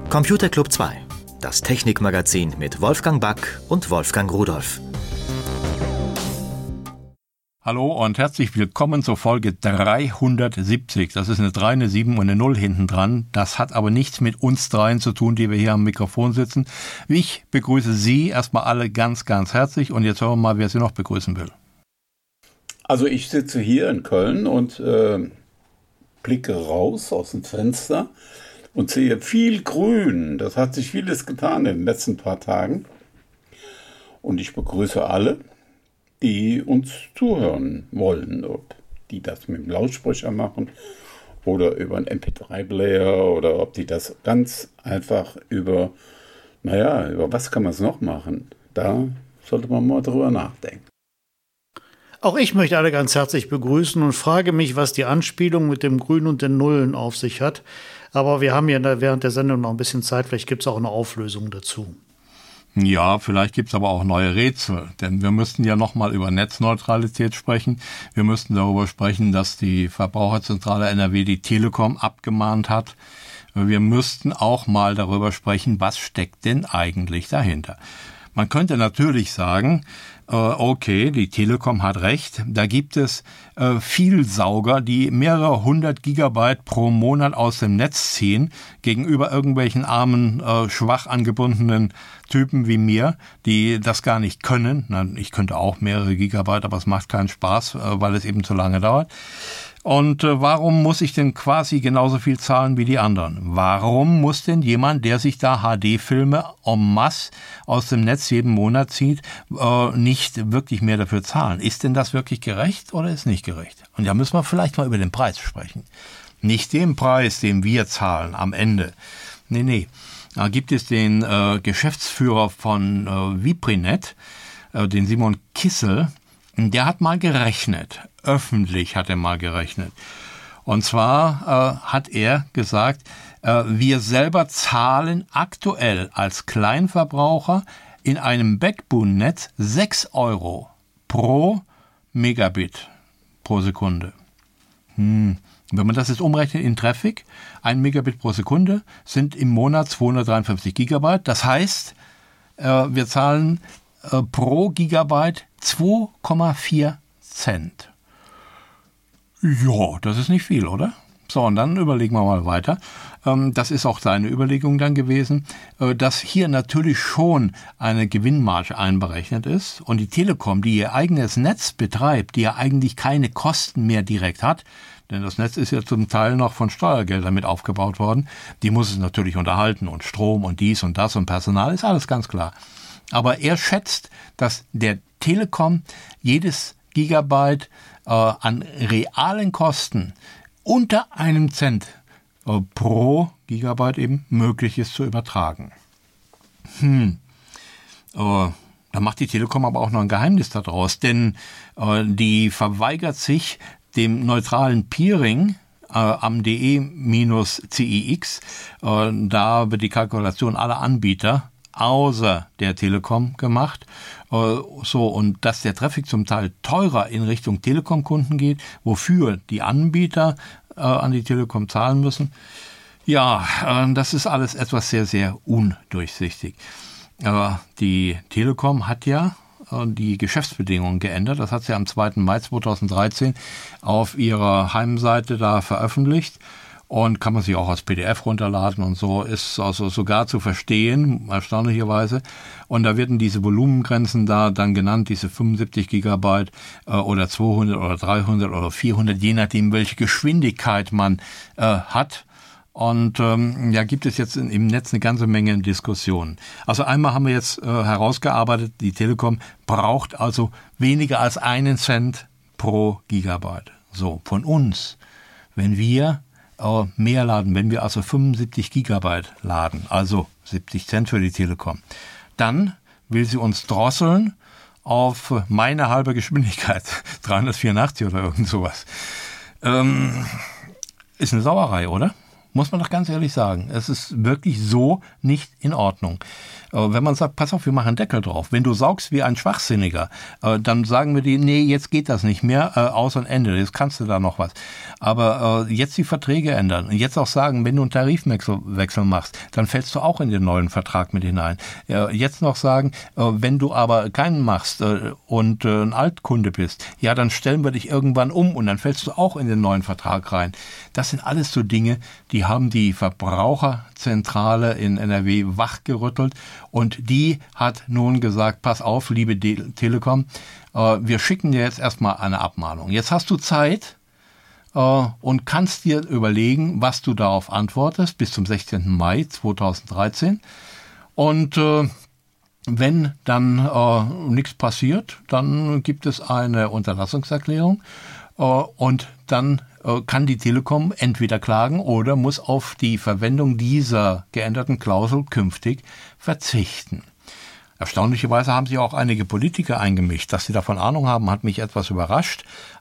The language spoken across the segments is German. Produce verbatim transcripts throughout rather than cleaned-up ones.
Computer Club zwei, das Technikmagazin mit Wolfgang Back und Wolfgang Rudolph. Hallo und herzlich willkommen zur Folge dreihundertsiebzig. Das ist eine drei, eine sieben und eine null hinten dran. Das hat aber nichts mit uns dreien zu tun, die wir hier am Mikrofon sitzen. Ich begrüße Sie erstmal alle ganz, ganz herzlich und jetzt hören wir mal, wer Sie noch begrüßen will. Also ich sitze hier in Köln und äh, blicke raus aus dem Fenster und sehe viel Grün. Das hat sich vieles getan in den letzten paar Tagen. Und ich begrüße alle, die uns zuhören wollen, ob die das mit dem Lautsprecher machen oder über einen M P drei Player oder ob die das ganz einfach über, naja, über was kann man es noch machen? Da sollte man mal drüber nachdenken. Auch ich möchte alle ganz herzlich begrüßen und frage mich, was die Anspielung mit dem Grün und den Nullen auf sich hat. Aber wir haben ja während der Sendung noch ein bisschen Zeit, vielleicht gibt es auch eine Auflösung dazu. Ja, vielleicht gibt's aber auch neue Rätsel, denn wir müssten ja nochmal über Netzneutralität sprechen. Wir müssten darüber sprechen, dass die Verbraucherzentrale N R W die Telekom abgemahnt hat. Wir müssten auch mal darüber sprechen, was steckt denn eigentlich dahinter. Man könnte natürlich sagen, äh, okay, die Telekom hat recht, da gibt es äh, Vielsauger, die mehrere hundert Gigabyte pro Monat aus dem Netz ziehen, gegenüber irgendwelchen armen, äh, schwach angebundenen Typen wie mir, die das gar nicht können. Na, ich könnte auch mehrere Gigabyte, aber es macht keinen Spaß, äh, weil es eben zu lange dauert. Und äh, warum muss ich denn quasi genauso viel zahlen wie die anderen? Warum muss denn jemand, der sich da H D-Filme en masse aus dem Netz jeden Monat zieht, äh, nicht wirklich mehr dafür zahlen? Ist denn das wirklich gerecht oder ist nicht gerecht? Und da müssen wir vielleicht mal über den Preis sprechen. Nicht den Preis, den wir zahlen am Ende. Nee, nee. Da gibt es den äh, Geschäftsführer von äh, Viprinet, äh, den Simon Kissel. Der hat mal gerechnet, öffentlich hat er mal gerechnet. Und zwar äh, hat er gesagt, äh, wir selber zahlen aktuell als Kleinverbraucher in einem Backbone-Netz sechs Euro pro Megabit pro Sekunde. Hm. Wenn man das jetzt umrechnet in Traffic, ein Megabit pro Sekunde sind im Monat zweihundertdreiundfünfzig Gigabyte. Das heißt, äh, wir zahlen äh, pro Gigabyte zwei Komma vier Cent. Ja, das ist nicht viel, oder? So, und dann überlegen wir mal weiter. Ähm, das ist auch seine Überlegung dann gewesen, äh, dass hier natürlich schon eine Gewinnmarge einberechnet ist und die Telekom, die ihr eigenes Netz betreibt, die ja eigentlich keine Kosten mehr direkt hat, denn das Netz ist ja zum Teil noch von Steuergeldern mit aufgebaut worden, die muss es natürlich unterhalten und Strom und dies und das und Personal, ist alles ganz klar. Aber er schätzt, dass der Telekom jedes Gigabyte äh, an realen Kosten unter einem Cent äh, pro Gigabyte eben möglich ist zu übertragen. Hm. Äh, da macht die Telekom aber auch noch ein Geheimnis daraus, denn äh, die verweigert sich dem neutralen Peering äh, am D E-C I X. Äh, da wird die Kalkulation aller Anbieter außer der Telekom gemacht. Äh, so, und dass der Traffic zum Teil teurer in Richtung Telekom-Kunden geht, wofür die Anbieter äh, an die Telekom zahlen müssen. Ja, äh, das ist alles etwas sehr, sehr undurchsichtig. Äh, die Telekom hat ja äh, die Geschäftsbedingungen geändert. Das hat sie am zweiten Mai zweitausenddreizehn auf ihrer Heimseite da veröffentlicht. Und kann man sich auch als P D F runterladen und so, ist also sogar zu verstehen, erstaunlicherweise. Und da werden diese Volumengrenzen da dann genannt, diese fünfundsiebzig Gigabyte äh, oder zweihundert oder dreihundert oder vierhundert, je nachdem, welche Geschwindigkeit man äh, hat. Und ähm, ja, gibt es jetzt in, im Netz eine ganze Menge Diskussionen. Also einmal haben wir jetzt äh, herausgearbeitet, die Telekom braucht also weniger als einen Cent pro Gigabyte. So, von uns, wenn wir mehr laden, wenn wir also fünfundsiebzig Gigabyte laden, also siebzig Cent für die Telekom, dann will sie uns drosseln auf meine halbe Geschwindigkeit, dreihundertvierundachtzig oder irgend sowas. Ähm, ist eine Sauerei, oder? Muss man doch ganz ehrlich sagen. Es ist wirklich so nicht in Ordnung. Äh, wenn man sagt, pass auf, wir machen einen Deckel drauf. Wenn du saugst wie ein Schwachsinniger, äh, dann sagen wir dir, nee, jetzt geht das nicht mehr, äh, aus und Ende, jetzt kannst du da noch was. Aber äh, jetzt die Verträge ändern und jetzt auch sagen, wenn du einen Tarifwechsel Wechsel machst, dann fällst du auch in den neuen Vertrag mit hinein. Äh, jetzt noch sagen, äh, wenn du aber keinen machst äh, und äh, ein Altkunde bist, ja, dann stellen wir dich irgendwann um und dann fällst du auch in den neuen Vertrag rein. Das sind alles so Dinge, die haben die Verbraucherzentrale in N R W wachgerüttelt und die hat nun gesagt, pass auf, liebe De- Telekom, äh, wir schicken dir jetzt erstmal eine Abmahnung. Jetzt hast du Zeit äh, und kannst dir überlegen, was du darauf antwortest bis zum sechzehnten Mai zweitausenddreizehn und äh, wenn dann äh, nichts passiert, dann gibt es eine Unterlassungserklärung äh, und dann äh, kann die Telekom entweder klagen oder muss auf die Verwendung dieser geänderten Klausel künftig verzichten. Erstaunlicherweise haben sich auch einige Politiker eingemischt. Dass sie davon Ahnung haben, hat mich etwas überrascht.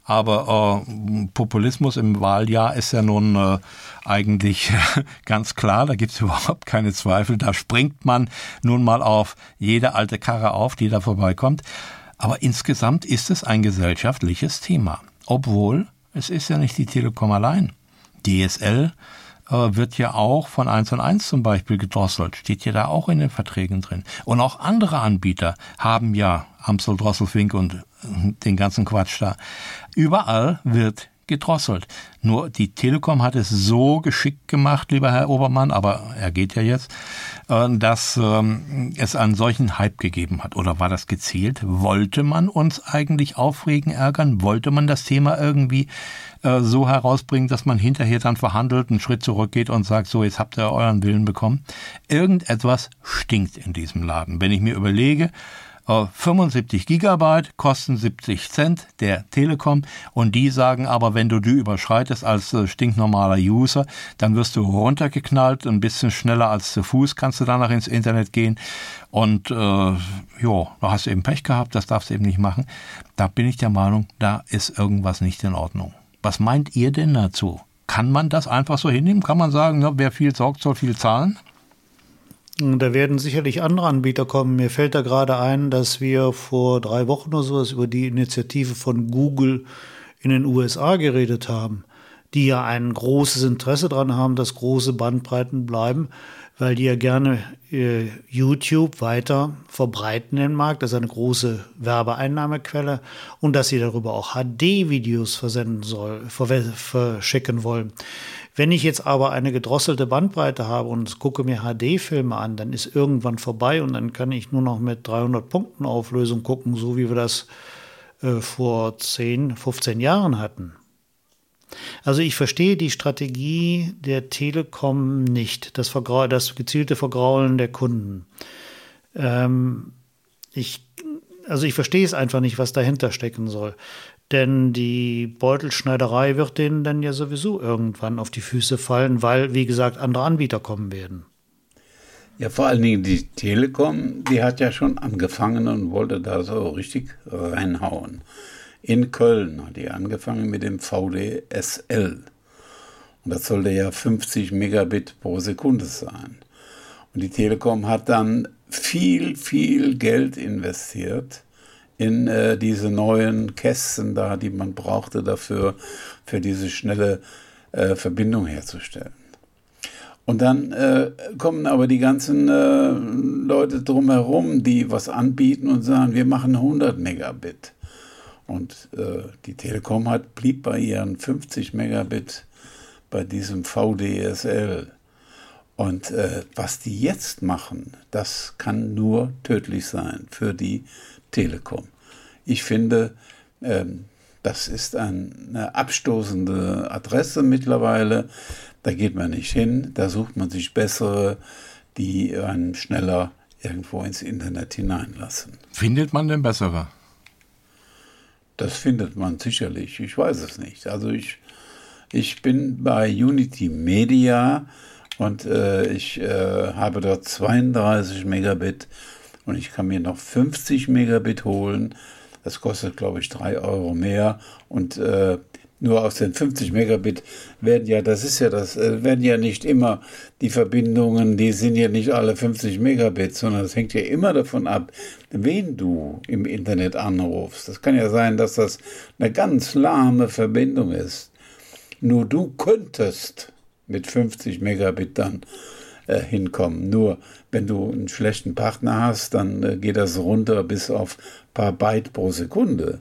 Aber äh, Populismus im Wahljahr ist ja nun äh, eigentlich ganz klar. Da gibt es überhaupt keine Zweifel. Da springt man nun mal auf jede alte Karre auf, die da vorbeikommt. Aber insgesamt ist es ein gesellschaftliches Thema. Obwohl, es ist ja nicht die Telekom allein. D S L wird ja auch von eins und eins zum Beispiel gedrosselt, steht ja da auch in den Verträgen drin. Und auch andere Anbieter haben ja Amstel, Drossel, Fink und den ganzen Quatsch da. Überall wird gedrosselt. Nur die Telekom hat es so geschickt gemacht, lieber Herr Obermann, aber er geht ja jetzt, dass es einen solchen Hype gegeben hat. Oder war das gezielt? Wollte man uns eigentlich aufregen, ärgern? Wollte man das Thema irgendwie so herausbringen, dass man hinterher dann verhandelt, einen Schritt zurückgeht und sagt, so, jetzt habt ihr euren Willen bekommen? Irgendetwas stinkt in diesem Laden. Wenn ich mir überlege, fünfundsiebzig Gigabyte kosten siebzig Cent der Telekom und die sagen aber, wenn du die überschreitest als stinknormaler User, dann wirst du runtergeknallt, ein bisschen schneller als zu Fuß kannst du danach ins Internet gehen und äh, ja, da hast du eben Pech gehabt, das darfst du eben nicht machen. Da bin ich der Meinung, da ist irgendwas nicht in Ordnung. Was meint ihr denn dazu? Kann man das einfach so hinnehmen? Kann man sagen, ja, wer viel sorgt, soll viel zahlen? Da werden sicherlich andere Anbieter kommen. Mir fällt da gerade ein, dass wir vor drei Wochen oder sowas über die Initiative von Google in den U S A geredet haben, die ja ein großes Interesse daran haben, dass große Bandbreiten bleiben, weil die ja gerne äh, YouTube weiter verbreiten im Markt. Das ist eine große Werbeeinnahmequelle und dass sie darüber auch H D-Videos versenden soll, ver- verschicken wollen. Wenn ich jetzt aber eine gedrosselte Bandbreite habe und gucke mir H D-Filme an, dann ist irgendwann vorbei und dann kann ich nur noch mit dreihundert Punkten Auflösung gucken, so wie wir das äh, vor zehn, fünfzehn Jahren hatten. Also ich verstehe die Strategie der Telekom nicht, das, Vergra- das gezielte Vergraulen der Kunden. Ähm, ich, also ich verstehe es einfach nicht, was dahinter stecken soll. Denn die Beutelschneiderei wird denen dann ja sowieso irgendwann auf die Füße fallen, weil, wie gesagt, andere Anbieter kommen werden. Ja, vor allen Dingen die Telekom, die hat ja schon angefangen und wollte da so richtig reinhauen. In Köln hat die angefangen mit dem V D S L. Und das sollte ja fünfzig Megabit pro Sekunde sein. Und die Telekom hat dann viel, viel Geld investiert in äh, diese neuen Kästen da, die man brauchte dafür, für diese schnelle äh, Verbindung herzustellen. Und dann äh, kommen aber die ganzen äh, Leute drumherum, die was anbieten und sagen, wir machen hundert Megabit. Und äh, die Telekom hat, blieb bei ihren fünfzig Megabit bei diesem V D S L. Und äh, was die jetzt machen, das kann nur tödlich sein für die Telekom. Ich finde, ähm, das ist eine abstoßende Adresse mittlerweile. Da geht man nicht hin, da sucht man sich bessere, die einen schneller irgendwo ins Internet hineinlassen. Findet man denn bessere? Das findet man sicherlich, ich weiß es nicht. Also ich, ich bin bei Unity Media und äh, ich äh, habe dort zweiunddreißig Megabit und ich kann mir noch fünfzig Megabit holen. Das kostet, glaube ich, drei Euro mehr und äh, Nur aus den fünfzig Megabit werden ja, das ist ja das, werden ja nicht immer die Verbindungen, die sind ja nicht alle fünfzig Megabit, sondern es hängt ja immer davon ab, wen du im Internet anrufst. Das kann ja sein, dass das eine ganz lahme Verbindung ist. Nur du könntest mit fünfzig Megabit dann äh, hinkommen. Nur wenn du einen schlechten Partner hast, dann äh, geht das runter bis auf ein paar Byte pro Sekunde.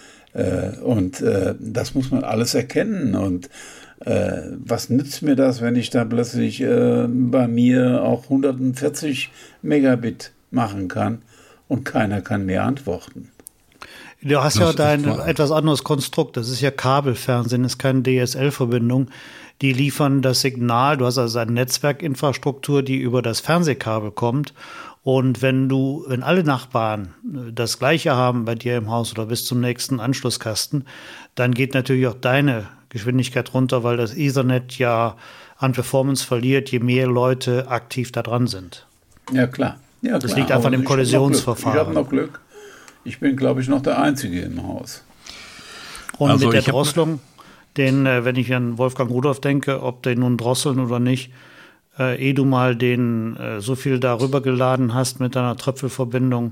Und äh, das muss man alles erkennen. Und äh, was nützt mir das, wenn ich da plötzlich äh, bei mir auch hundertvierzig Megabit machen kann und keiner kann mir antworten? Du hast das ja dein etwas anderes Konstrukt. Das ist ja Kabelfernsehen, das ist keine D S L-Verbindung. Die liefern das Signal. Du hast also eine Netzwerkinfrastruktur, die über das Fernsehkabel kommt. Und wenn du, wenn alle Nachbarn das Gleiche haben bei dir im Haus oder bis zum nächsten Anschlusskasten, dann geht natürlich auch deine Geschwindigkeit runter, weil das Ethernet ja an Performance verliert, je mehr Leute aktiv da dran sind. Ja, klar. Ja, das klar. liegt einfach Aber im Kollisionsverfahren. Ich habe noch Glück. Ich bin, glaube ich, noch der Einzige im Haus. Und also mit der ich hab- Drosselung, den, äh, wenn ich an Wolfgang Rudolph denke, ob den nun drosseln oder nicht, äh, ehe du mal den äh, so viel darüber geladen hast mit deiner Tröpfelverbindung,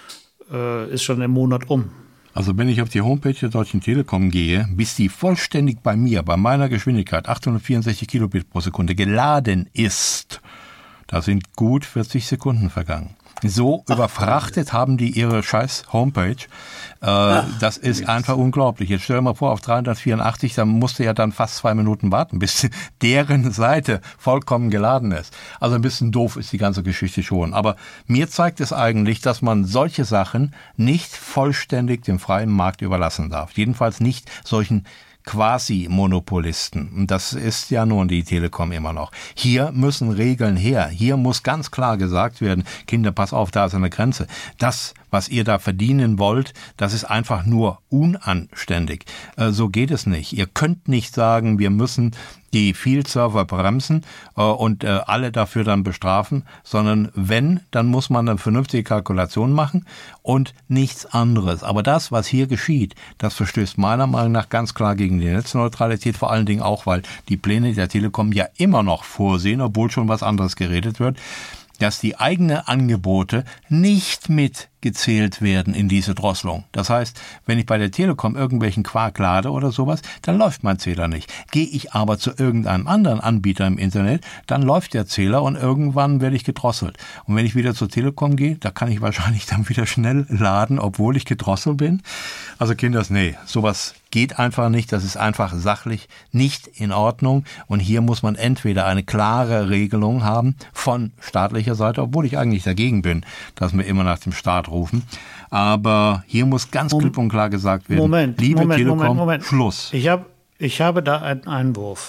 äh, ist schon im Monat um. Also wenn ich auf die Homepage der Deutschen Telekom gehe, bis die vollständig bei mir, bei meiner Geschwindigkeit achthundertvierundsechzig Kilobit pro Sekunde geladen ist, da sind gut vierzig Sekunden vergangen. So Ach, überfrachtet haben die ihre scheiß Homepage. Äh, Ach, das ist yes. einfach unglaublich. Jetzt stell dir mal vor, auf dreihundertvierundachtzig, da musst du ja dann fast zwei Minuten warten, bis deren Seite vollkommen geladen ist. Also ein bisschen doof ist die ganze Geschichte schon. Aber mir zeigt es eigentlich, dass man solche Sachen nicht vollständig dem freien Markt überlassen darf. Jedenfalls nicht solchen Quasi-Monopolisten. Und das ist ja nun die Telekom immer noch. Hier müssen Regeln her. Hier muss ganz klar gesagt werden, Kinder, pass auf, da ist eine Grenze. Das, was ihr da verdienen wollt, das ist einfach nur unanständig. Äh, so geht es nicht. Ihr könnt nicht sagen, wir müssen die Field-Server bremsen äh, und äh, alle dafür dann bestrafen, sondern wenn, dann muss man eine vernünftige Kalkulation machen und nichts anderes. Aber das, was hier geschieht, das verstößt meiner Meinung nach ganz klar gegen die Netzneutralität, vor allen Dingen auch, weil die Pläne der Telekom ja immer noch vorsehen, obwohl schon was anderes geredet wird, dass die eigenen Angebote nicht mitgezählt werden in diese Drosselung. Das heißt, wenn ich bei der Telekom irgendwelchen Quark lade oder sowas, dann läuft mein Zähler nicht. Gehe ich aber zu irgendeinem anderen Anbieter im Internet, dann läuft der Zähler und irgendwann werde ich gedrosselt. Und wenn ich wieder zur Telekom gehe, da kann ich wahrscheinlich dann wieder schnell laden, obwohl ich gedrosselt bin. Also Kinders, nee, sowas geht einfach nicht, das ist einfach sachlich nicht in Ordnung und hier muss man entweder eine klare Regelung haben von staatlicher Seite, obwohl ich eigentlich dagegen bin, dass wir immer nach dem Staat rufen, aber hier muss ganz Mom- klipp und klar gesagt werden, Moment, liebe Moment, Telekom, Moment, Moment. Schluss. Ich habe ich habe da einen Einwurf.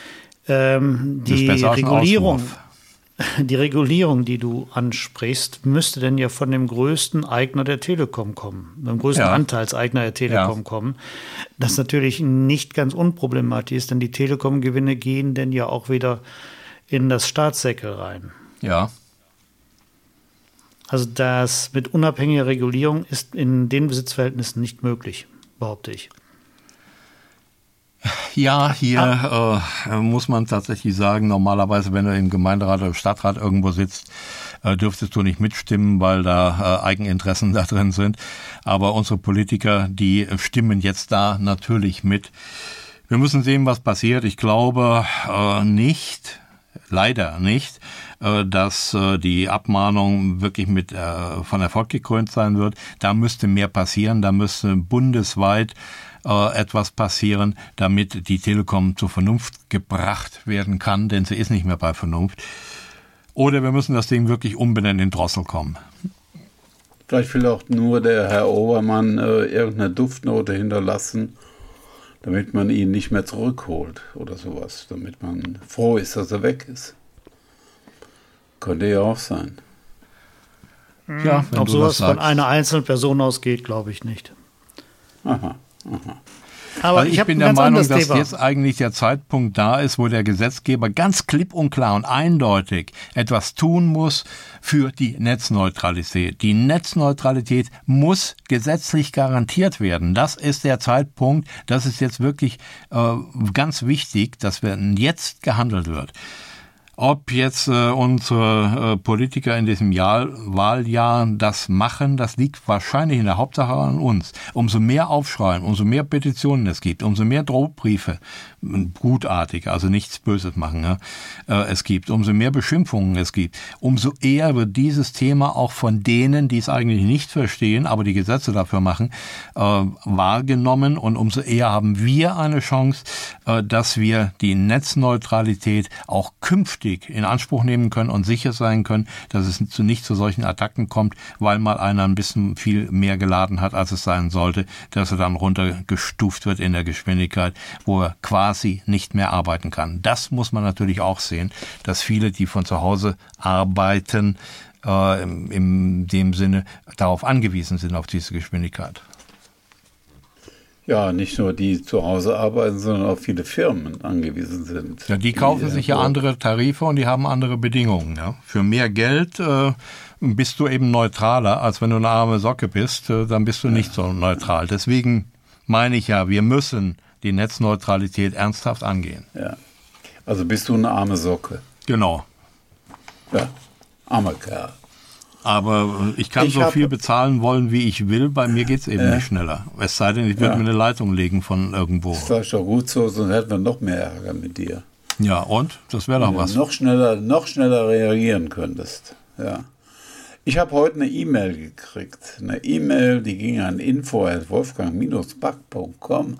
Ähm, die Das ist besser als ein Regulierung, Auswurf. die Regulierung, die du ansprichst, müsste denn ja von dem größten Eigner der Telekom kommen, dem größten Ja. Anteilseigner der Telekom Ja. kommen. Das natürlich nicht ganz unproblematisch ist, denn die Telekom-Gewinne gehen denn ja auch wieder in das Staatssäckel rein. Ja. Also das mit unabhängiger Regulierung ist in den Besitzverhältnissen nicht möglich, behaupte ich. Ja, hier äh, muss man tatsächlich sagen, normalerweise, wenn du im Gemeinderat oder Stadtrat irgendwo sitzt, äh, dürftest du nicht mitstimmen, weil da äh, Eigeninteressen da drin sind. Aber unsere Politiker, die stimmen jetzt da natürlich mit. Wir müssen sehen, was passiert. Ich glaube äh, nicht, leider nicht, äh, dass äh, die Abmahnung wirklich mit äh, von Erfolg gekrönt sein wird. Da müsste mehr passieren, da müsste bundesweit äh, etwas passieren, damit die Telekom zur Vernunft gebracht werden kann, denn sie ist nicht mehr bei Vernunft. Oder wir müssen das Ding wirklich umbenennen in Drosselkom. Vielleicht will auch nur der Herr Obermann äh, irgendeine Duftnote hinterlassen, damit man ihn nicht mehr zurückholt oder sowas, damit man froh ist, dass er weg ist. Könnte ja auch sein. Ja, Ob sowas von einer einzelnen Person ausgeht, glaube ich nicht. Aha, aha. Aber also ich, ich bin der Meinung, dass Thema. jetzt eigentlich der Zeitpunkt da ist, wo der Gesetzgeber ganz klipp und klar und eindeutig etwas tun muss für die Netzneutralität. Die Netzneutralität muss gesetzlich garantiert werden. Das ist der Zeitpunkt. Das ist jetzt wirklich äh, ganz wichtig, dass wenn jetzt gehandelt wird. Ob jetzt äh, unsere äh, Politiker in diesem Jahr, Wahljahr das machen, das liegt wahrscheinlich in der Hauptsache an uns. Umso mehr Aufschreien, umso mehr Petitionen es gibt, umso mehr Drohbriefe, gutartig, also nichts Böses machen, ja, äh, es gibt, umso mehr Beschimpfungen es gibt, umso eher wird dieses Thema auch von denen, die es eigentlich nicht verstehen, aber die Gesetze dafür machen, äh, wahrgenommen und umso eher haben wir eine Chance, äh, dass wir die Netzneutralität auch künftig in Anspruch nehmen können und sicher sein können, dass es zu, nicht zu solchen Attacken kommt, weil mal einer ein bisschen viel mehr geladen hat, als es sein sollte, dass er dann runtergestuft wird in der Geschwindigkeit, wo er quasi nicht mehr arbeiten kann. Das muss man natürlich auch sehen, dass viele, die von zu Hause arbeiten, äh, in, in dem Sinne darauf angewiesen sind, auf diese Geschwindigkeit. Ja, nicht nur die zu Hause arbeiten, sondern auch viele Firmen angewiesen sind. Ja, die kaufen die, sich ja andere Tarife und die haben andere Bedingungen. Ja. Für mehr Geld äh, bist du eben neutraler, als wenn du eine arme Socke bist, äh, dann bist du ja nicht so neutral. Deswegen meine ich ja, wir müssen die Netzneutralität ernsthaft angehen. Ja. Also bist du eine arme Socke. Genau. Ja, armer Kerl. Aber ich kann ich so hab, viel bezahlen wollen, wie ich will. Bei mir geht es eben äh, nicht schneller. Es sei denn, ich würde ja. mir eine Leitung legen von irgendwo. Das ist doch gut so, sonst hätten wir noch mehr Ärger mit dir. Ja, und? Das wäre doch Wenn was. Du noch schneller, noch schneller reagieren könntest. Ja. Ich habe heute eine E-Mail gekriegt. Eine E-Mail, die ging an info at wolfgang Bindestrich back punkt com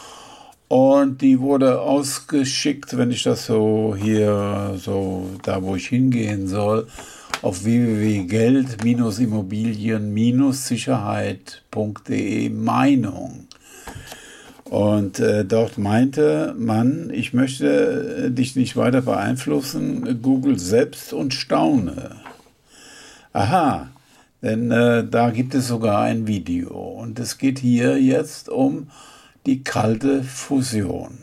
und die wurde ausgeschickt, wenn ich das so hier, so da wo ich hingehen soll, auf w w w punkt geld immobilien sicherheit punkt de Meinung. Und äh, dort meinte man, ich möchte äh, dich nicht weiter beeinflussen, Google selbst und staune. Aha, denn äh, da gibt es sogar ein Video. Und es geht hier jetzt um die kalte Fusion.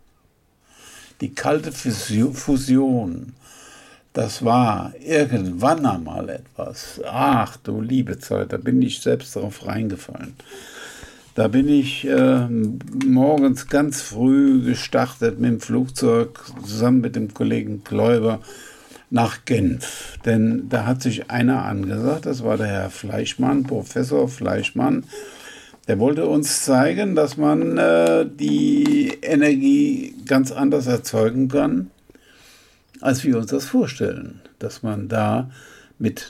Die kalte Fusion. Das war irgendwann einmal etwas. Ach du liebe Zeit, da bin ich selbst drauf reingefallen. Da bin ich äh, morgens ganz früh gestartet mit dem Flugzeug, zusammen mit dem Kollegen Kläuber, nach Genf. Denn da hat sich einer angesagt, das war der Herr Fleischmann, Professor Fleischmann, der wollte uns zeigen, dass man äh, die Energie ganz anders erzeugen kann, als wir uns das vorstellen, dass man da mit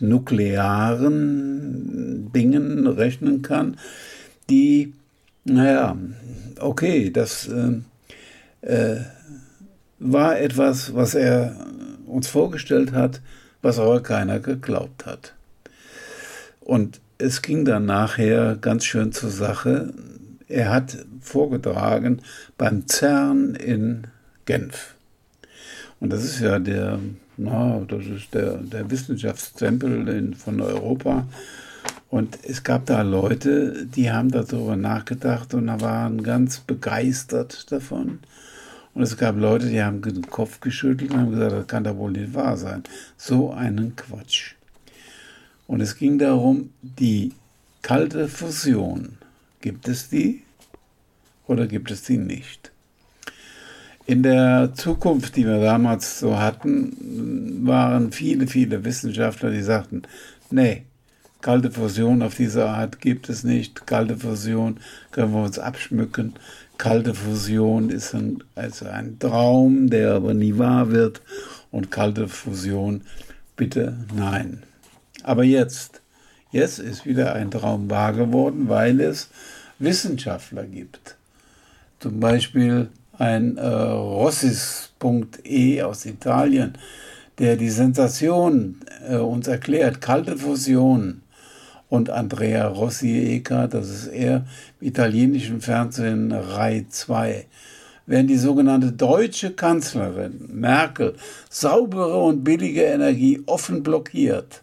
nuklearen Dingen rechnen kann, die, naja, okay, das äh, äh, war etwas, was er uns vorgestellt hat, was aber keiner geglaubt hat. Und es ging dann nachher ganz schön zur Sache. Er hat vorgetragen beim CERN in Genf. Und das ist ja der, na, das ist der, der Wissenschaftstempel in, von Europa. Und es gab da Leute, die haben darüber nachgedacht und waren ganz begeistert davon. Und es gab Leute, die haben den Kopf geschüttelt und haben gesagt, das kann doch wohl nicht wahr sein. So einen Quatsch. Und es ging darum, die kalte Fusion. Gibt es die oder gibt es die nicht? In der Zukunft, die wir damals so hatten, waren viele, viele Wissenschaftler, die sagten, nee, kalte Fusion auf diese Art gibt es nicht. Kalte Fusion können wir uns abschmücken. Kalte Fusion ist ein, also ein Traum, der aber nie wahr wird. Und kalte Fusion, bitte nein. Aber jetzt, jetzt ist wieder ein Traum wahr geworden, weil es Wissenschaftler gibt. Zum Beispiel ein äh, Rossis punkt e aus Italien, der die Sensation äh, uns erklärt, kalte Fusion. Und Andrea Rossi-Eca, das ist er, im italienischen Fernsehen Rai zwei. Während die sogenannte deutsche Kanzlerin Merkel saubere und billige Energie offen blockiert,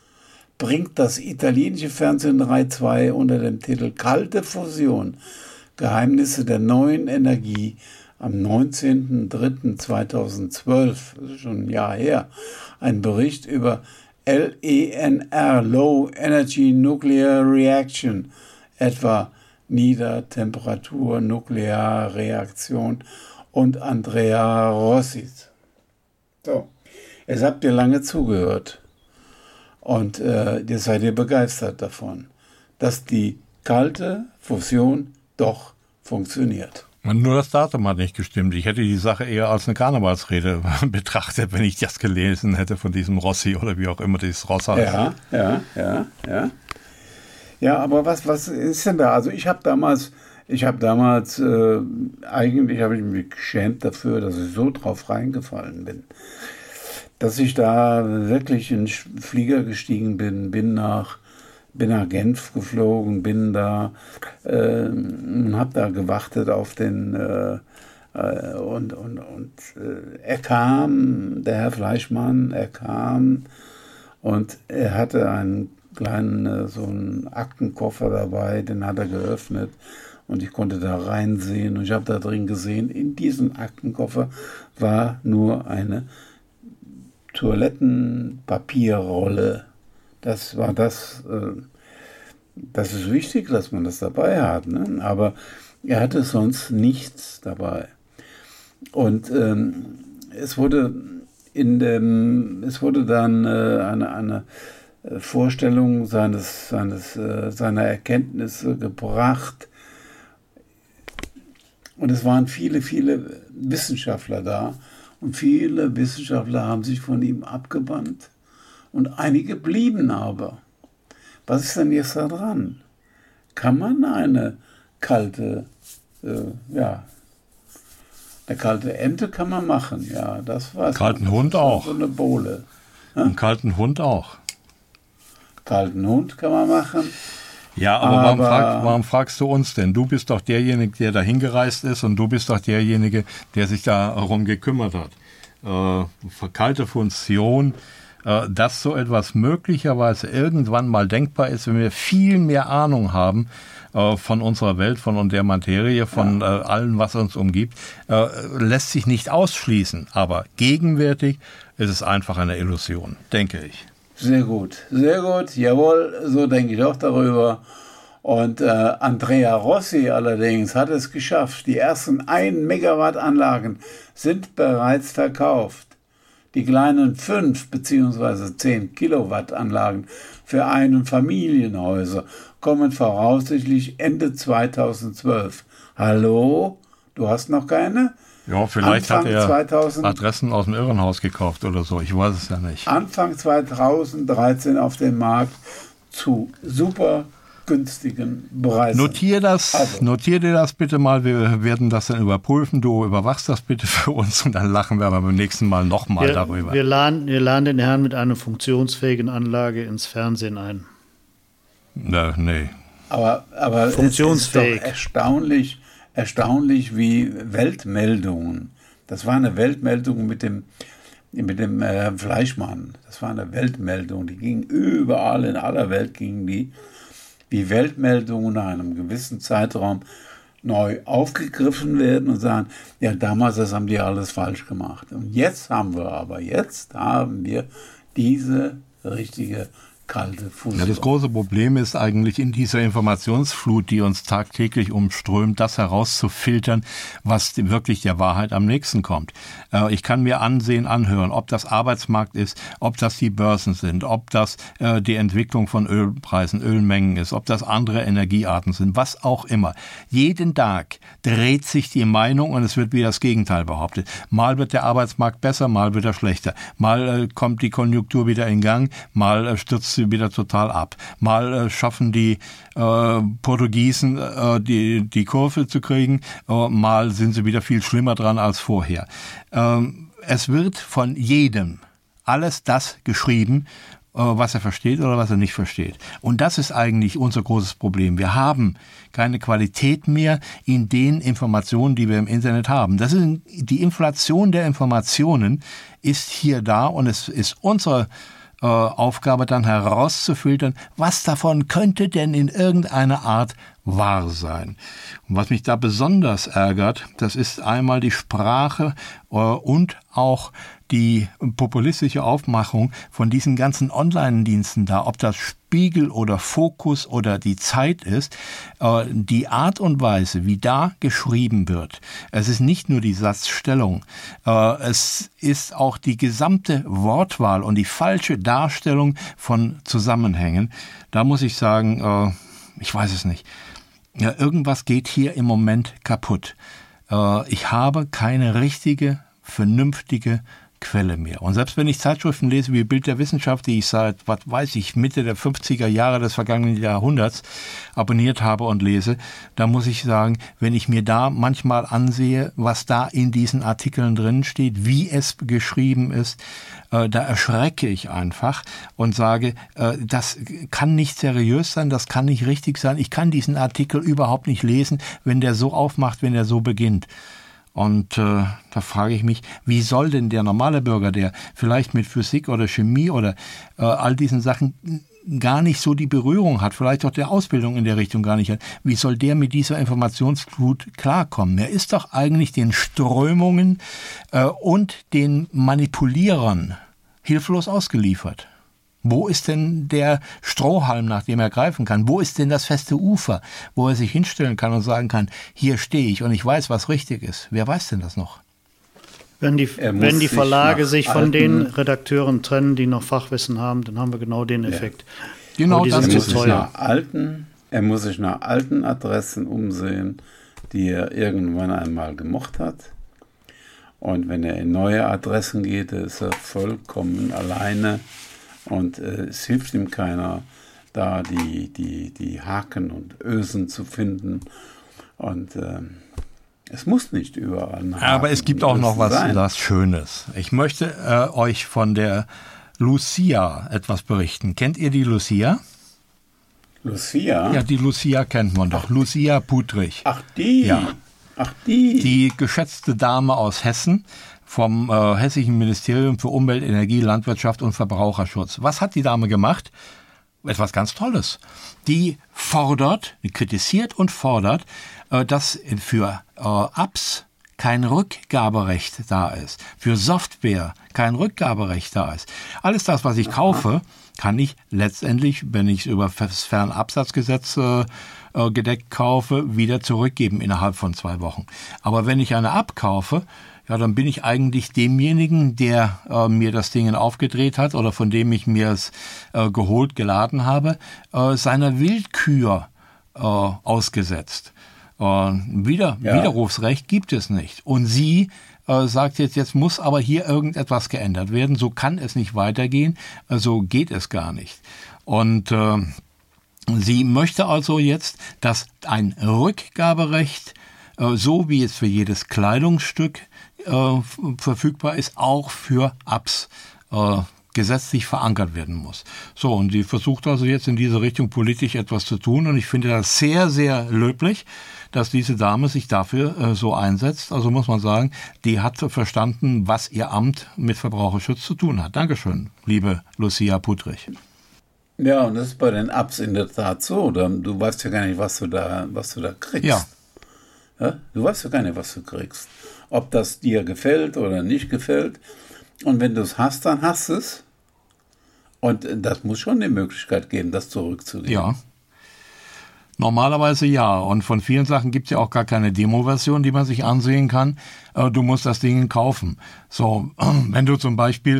bringt das italienische Fernsehen Rai zwei unter dem Titel Kalte Fusion Geheimnisse der neuen Energie am neunzehnten dritten zweitausendzwölf, das ist schon ein Jahr her, ein Bericht über L E N R, Low Energy Nuclear Reaction, etwa Niedertemperatur Nuklearreaktion und Andrea Rossi. So, jetzt habt ihr lange zugehört und äh, jetzt seid ihr begeistert davon, dass die kalte Fusion doch funktioniert. Nur das Datum hat nicht gestimmt. Ich hätte die Sache eher als eine Karnevalsrede betrachtet, wenn ich das gelesen hätte von diesem Rossi oder wie auch immer dieses Ross heißt. Ja, ja, ja, ja. Ja, aber was, was ist denn da? Also ich habe damals, ich habe damals, äh, eigentlich habe ich mich geschämt dafür, dass ich so drauf reingefallen bin. Dass ich da wirklich in den Flieger gestiegen bin, bin nach bin nach Genf geflogen, bin da äh, und habe da gewartet auf den äh, äh, und, und, und äh, er kam, der Herr Fleischmann, er kam und er hatte einen kleinen, äh, so einen Aktenkoffer dabei, den hat er geöffnet und ich konnte da reinsehen und ich habe da drin gesehen, in diesem Aktenkoffer war nur eine Toilettenpapierrolle. Das war das, äh, das ist wichtig, dass man das dabei hat, ne? Aber er hatte sonst nichts dabei. Und ähm, es wurde in dem, es wurde dann äh, eine, eine Vorstellung seines, seines, äh, seiner Erkenntnisse gebracht. Und es waren viele, viele Wissenschaftler da. Und viele Wissenschaftler haben sich von ihm abgewandt. Und einige blieben aber. Was ist denn jetzt da dran? Kann man eine kalte, äh, ja, eine kalte Ente kann man machen, ja, das war's. Kalten Hund auch. So eine Bohle. Ja? Einen kalten Hund auch. Kalten Hund kann man machen. Ja, aber, aber warum, frag, warum fragst du uns denn? Du bist doch derjenige, der da hingereist ist und du bist doch derjenige, der sich darum gekümmert hat. Äh, kalte Fusion, dass so etwas möglicherweise irgendwann mal denkbar ist, wenn wir viel mehr Ahnung haben äh, von unserer Welt, von der Materie, von ja. äh, allem, was uns umgibt, äh, lässt sich nicht ausschließen. Aber gegenwärtig ist es einfach eine Illusion, denke ich. Sehr gut, sehr gut, jawohl, so denke ich auch darüber. Und äh, Andrea Rossi allerdings hat es geschafft. Die ersten ein Megawatt Anlagen sind bereits verkauft. Die kleinen fünf bzw. zehn Kilowatt Anlagen für Einfamilienhäuser kommen voraussichtlich Ende zweitausendzwölf. Hallo? Du hast noch keine? Ja, vielleicht Anfang hat er zweitausend Adressen aus dem Irrenhaus gekauft oder so. Ich weiß es ja nicht. Anfang zweitausenddreizehn auf dem Markt zu super günstigen Preisen. Notier das, also. Notier dir das bitte mal. Wir werden das dann überprüfen. Du überwachst das bitte für uns und dann lachen wir aber beim nächsten Mal nochmal darüber. Wir laden, wir laden den Herrn mit einer funktionsfähigen Anlage ins Fernsehen ein. Ne, nee. Aber, aber funktionsfähig. Es ist doch erstaunlich, erstaunlich wie Weltmeldungen. Das war eine Weltmeldung mit dem mit dem äh, Fleischmann. Das war eine Weltmeldung. Die ging überall in aller Welt gingen die. Wie Weltmeldungen nach einem gewissen Zeitraum neu aufgegriffen werden und sagen, ja, damals, das haben die alles falsch gemacht. Und jetzt haben wir aber, jetzt haben wir diese richtige kalte Fusion. Ja, das große Problem ist eigentlich in dieser Informationsflut, die uns tagtäglich umströmt, das herauszufiltern, was wirklich der Wahrheit am nächsten kommt. Äh, ich kann mir ansehen, anhören, ob das Arbeitsmarkt ist, ob das die Börsen sind, ob das äh, die Entwicklung von Ölpreisen, Ölmengen ist, ob das andere Energiearten sind, was auch immer. Jeden Tag dreht sich die Meinung und es wird wieder das Gegenteil behauptet. Mal wird der Arbeitsmarkt besser, mal wird er schlechter. Mal äh, kommt die Konjunktur wieder in Gang, mal äh, stürzt sie wieder total ab. Mal äh, schaffen die äh, Portugiesen äh, die, die Kurve zu kriegen, äh, mal sind sie wieder viel schlimmer dran als vorher. Ähm, es wird von jedem alles das geschrieben, äh, was er versteht oder was er nicht versteht. Und das ist eigentlich unser großes Problem. Wir haben keine Qualität mehr in den Informationen, die wir im Internet haben. Das ist die Inflation der Informationen ist hier da und es ist unsere Aufgabe dann herauszufiltern, was davon könnte denn in irgendeiner Art wahr sein. Und was mich da besonders ärgert, das ist einmal die Sprache äh, und auch die populistische Aufmachung von diesen ganzen Online-Diensten da, ob das Spiegel oder Fokus oder die Zeit ist, äh, die Art und Weise, wie da geschrieben wird. Es ist nicht nur die Satzstellung, äh, es ist auch die gesamte Wortwahl und die falsche Darstellung von Zusammenhängen. Da muss ich sagen, äh, ich weiß es nicht. Ja, irgendwas geht hier im Moment kaputt. Äh, ich habe keine richtige, vernünftige Quelle mehr. Und selbst wenn ich Zeitschriften lese wie Bild der Wissenschaft, die ich seit, was weiß ich, Mitte der fünfziger Jahre des vergangenen Jahrhunderts abonniert habe und lese, da muss ich sagen, wenn ich mir da manchmal ansehe, was da in diesen Artikeln drin steht, wie es geschrieben ist, äh, da erschrecke ich einfach und sage, äh, das kann nicht seriös sein, das kann nicht richtig sein, ich kann diesen Artikel überhaupt nicht lesen, wenn der so aufmacht, wenn der so beginnt. Und äh, da frage ich mich, wie soll denn der normale Bürger, der vielleicht mit Physik oder Chemie oder äh, all diesen Sachen gar nicht so die Berührung hat, vielleicht auch der Ausbildung in der Richtung gar nicht hat, wie soll der mit dieser Informationsflut klarkommen? Er ist doch eigentlich den Strömungen äh, und den Manipulierern hilflos ausgeliefert. Wo ist denn der Strohhalm, nach dem er greifen kann? Wo ist denn das feste Ufer, wo er sich hinstellen kann und sagen kann, hier stehe ich und ich weiß, was richtig ist? Wer weiß denn das noch? Wenn die, wenn die Verlage sich von den Redakteuren trennen, die noch Fachwissen haben, dann haben wir genau den Effekt. Ja. Genau, die das sind er, zu muss sich teuer. nach alten, er muss sich nach alten Adressen umsehen, die er irgendwann einmal gemocht hat. Und wenn er in neue Adressen geht, ist er vollkommen alleine. Und äh, es hilft ihm keiner, da die, die, die Haken und Ösen zu finden. Und äh, es muss nicht überall ein Haken Aber es gibt auch noch was, was Schönes. Ich möchte äh, euch von der Lucia etwas berichten. Kennt ihr die Lucia? Lucia? Ja, die Lucia kennt man doch. Ach, Lucia Puttrich. Ach, die? Ja. Ach, die? Die geschätzte Dame aus Hessen, vom äh, Hessischen Ministerium für Umwelt, Energie, Landwirtschaft und Verbraucherschutz. Was hat die Dame gemacht? Etwas ganz Tolles. Die fordert, die kritisiert und fordert, äh, dass für äh, Apps kein Rückgaberecht da ist, für Software kein Rückgaberecht da ist. Alles das, was ich kaufe, kann ich letztendlich, wenn ich es über das Fernabsatzgesetz äh, äh, gedeckt kaufe, wieder zurückgeben innerhalb von zwei Wochen. Aber wenn ich eine App kaufe, ja, dann bin ich eigentlich demjenigen, der äh, mir das Ding aufgedreht hat oder von dem ich mir es äh, geholt, geladen habe, äh, seiner Willkür äh, ausgesetzt. Äh, wieder, ja. Widerrufsrecht gibt es nicht. Und sie äh, sagt jetzt, jetzt muss aber hier irgendetwas geändert werden. So kann es nicht weitergehen. Äh, so geht es gar nicht. Und äh, sie möchte also jetzt, dass ein Rückgaberecht, äh, so wie es für jedes Kleidungsstück Äh, verfügbar ist, auch für Apps äh, gesetzlich verankert werden muss. So, und sie versucht also jetzt in diese Richtung politisch etwas zu tun und ich finde das sehr, sehr löblich, dass diese Dame sich dafür äh, so einsetzt. Also muss man sagen, die hat verstanden, was ihr Amt mit Verbraucherschutz zu tun hat. Dankeschön, liebe Lucia Puttrich. Ja, und das ist bei den Apps in der Tat so. Du weißt ja gar nicht, was du da, was du da kriegst. Ja. Ja, du weißt ja gar nicht, was du kriegst. Ob das dir gefällt oder nicht gefällt. Und wenn du es hast, dann hast du es. Und das muss schon die Möglichkeit geben, das zurückzugeben. Ja. Normalerweise ja. Und von vielen Sachen gibt es ja auch gar keine Demo-Version, die man sich ansehen kann. Du musst das Ding kaufen. So, wenn du zum Beispiel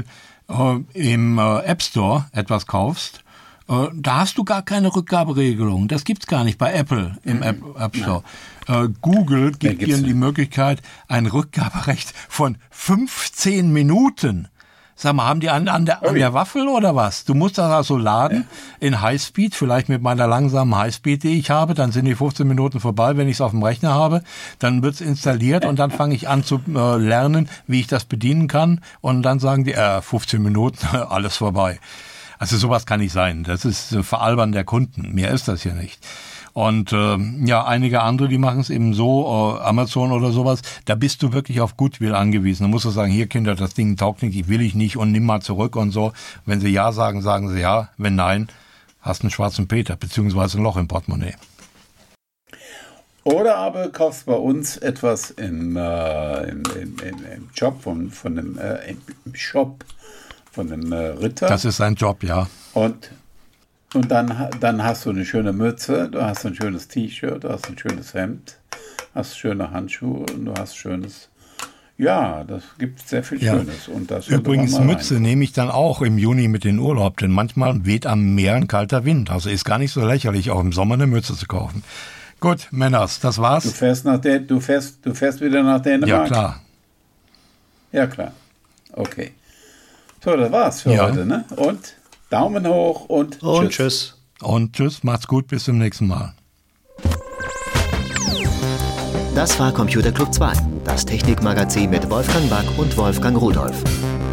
im App Store etwas kaufst, da hast du gar keine Rückgaberegelung. Das gibt's gar nicht bei Apple im App, App Store. Äh, Google gibt dir die Möglichkeit, ein Rückgaberecht von fünfzehn Minuten. Sag mal, haben die an, an, der, an der Waffel oder was? Du musst das also laden ja. in Highspeed, vielleicht mit meiner langsamen Highspeed, die ich habe. Dann sind die fünfzehn Minuten vorbei, wenn ich es auf dem Rechner habe. Dann wird's installiert und dann fange ich an zu äh, lernen, wie ich das bedienen kann. Und dann sagen die, äh, fünfzehn Minuten, alles vorbei. Also sowas kann nicht sein. Das ist äh, Veralbern der Kunden. Mehr ist das hier nicht. Und äh, ja, einige andere, die machen es eben so, äh, Amazon oder sowas, da bist du wirklich auf Goodwill angewiesen. Da musst du sagen, hier Kinder, das Ding taugt nicht, ich will ich nicht und nimm mal zurück und so. Wenn sie ja sagen, sagen sie ja. Wenn nein, hast einen schwarzen Peter, beziehungsweise ein Loch im Portemonnaie. Oder aber kaufst bei uns etwas im, äh, im, im, im, im Job von, von dem, äh, im Shop von dem äh, Ritter. Das ist sein Job, ja. Und, und dann, dann hast du eine schöne Mütze, du hast ein schönes T-Shirt, du hast ein schönes Hemd, hast schöne Handschuhe und du hast schönes... Ja, das gibt sehr viel Ja. Schönes. Und das Übrigens, Mütze rein. Nehme ich dann auch im Juni mit in Urlaub, denn manchmal weht am Meer ein kalter Wind. Also ist gar nicht so lächerlich, auch im Sommer eine Mütze zu kaufen. Gut, Männers, das war's. Du fährst, nach der, du fährst, du fährst wieder nach Dänemark? Ja, klar. Ja, klar. Okay. So, das war's für ja. heute, ne? Und Daumen hoch und, und tschüss. tschüss. Und tschüss, macht's gut, bis zum nächsten Mal. Das war Computer Club zwei, das Technikmagazin mit Wolfgang Back und Wolfgang Rudolph.